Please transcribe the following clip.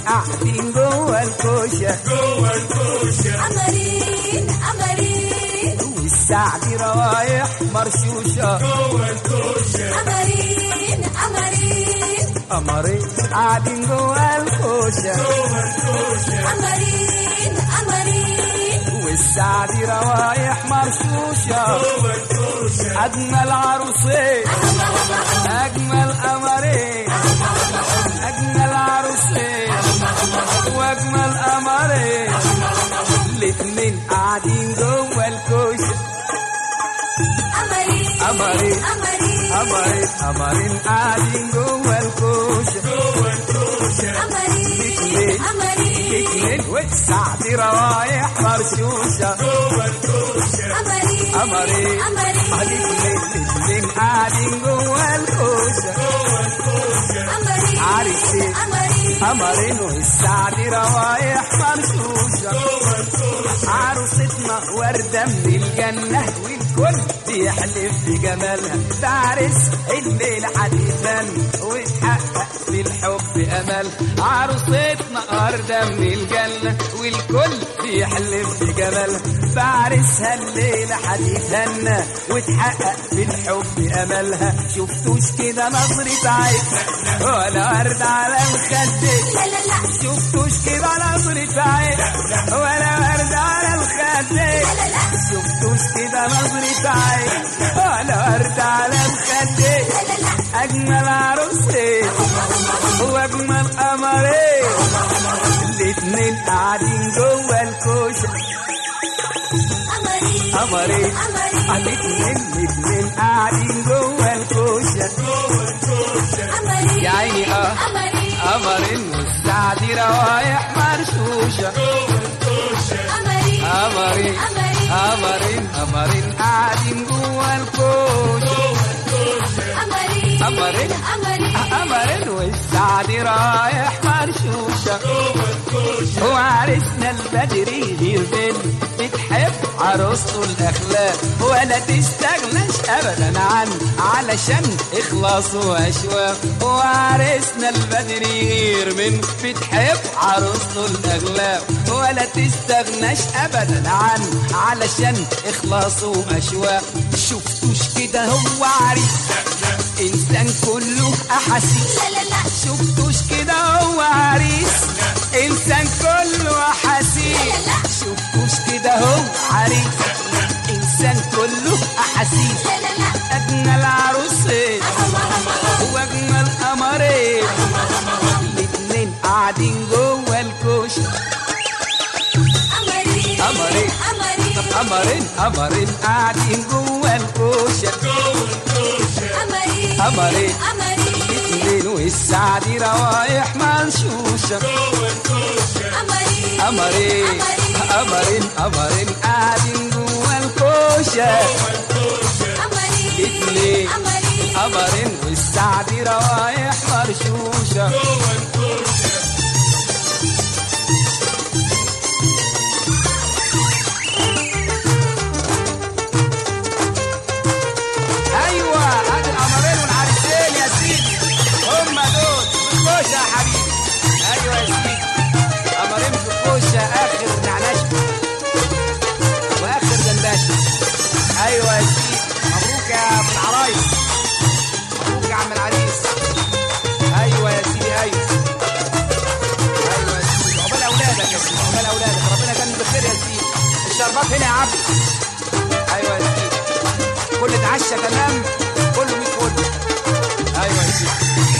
قاعدين جوه الكوشه قمرين قمرين والسعد روايح مرشوشه جوه الكوشه قمرين قمرين قمرين قاعدين جوه الكوشه قمرين قمرين والسعد روايح مرشوشه جوه الكوشه اجمل عروسين اجمل قمرين اجمل عروسين واجمل قمرين الاتنين قاعدين جوه الكوشه قمرين قمرين قمرين قمرين قمرين قاعدين جوه الكوشه جوه الكوشه قمرين قمرين اتنين والسعد روايح مرشوشه جوه الكوشه قمرين قمرين قمرين الاتنين قاعدين جوه الكوشه جوه الكوشه قمرين عريسين قمرين قمرين والسعد روايح مرشوشه جوه الكوشه عروستنا وردة من الجنة والكل بيحلف بجمالها تعرس الليل حديثا وتحقق في الحب أمل عروستنا وردة من الجنة والكل بيحلف بجمالها تعرسها الليل حديثا وتحقق في الحب أملها شفتوش كده نظرة عين ولا ورد على الخدين لا لا لا شفتوش كده نظرة عين ولا ورد على الخدين شفتوش كده نظرة عين ولا ورد على الخدين أجمل عروسين وأجمل قمرين الاتنين قاعدين جوه الكوشة قمرين قمرين الاتنين قاعدين جوه الكوشة جوه الكوشه قمرين يا عيني قمرين قمرين والسعد روايح مرشوشة جوه الكوشه قمرين قمرين قمرين قمرين قاعدين جوه الكوشة جوه الكوشه قمرين قمرين قمرين قمرين والسعد رايح مرشوشة جوه الكوشه وعرسنا البدري غير بنت بتحب عروسته الأخلاق ولا تستغناش أبدا عنه علشان إخلاص وأشواق وعرسنا البدري غير من بتحب عروسته الأخلاق ولا تستغناش أبدا عنه علشان إخلاص وأشواق شفتوش كده هو عريس إنسان كله أحاسيس لا لا لا شفتوش كده هو عريس إنسان كله أحاسيس شفتوش كده هو عريس إنسان كله أحاسيس لا لا لا أجمل عروسين وأجمل قمرين الاتنين قاعدين جوه الكوشة قمرين قمرين قمرين قمرين قاعدين جوه الكوشة جوه الكوشه قمرين قمرين قمرين الاتنين والسعد روايح منشوشة جوه الكوشه قمرين قمرين قمرين قاعدين جوه الكوشة قمرين اتنين قمرين قمرين والسعد روايح مرشوشة جوه الكوشه ايوه ادي القمرين والعريسين يا سيدي هم دول في الكوشه يا حبيبي ايوه يا سيدي قمرين في الكوشه اخر نعناش واخر دندشه ايوه يا سيدي مبروك يا ابو العرايس مبروك يا عم العريس ايوه يا سيدي ايوه ايوه يا سيدي عقبال اولادك يا سيدي عقبال اولادك ربنا يكمل بخير يا سيدي الشربات هنا يا عبد ايوه يا سيدي كل اتعشى تمام كله 100 فل ايوه يا سيدي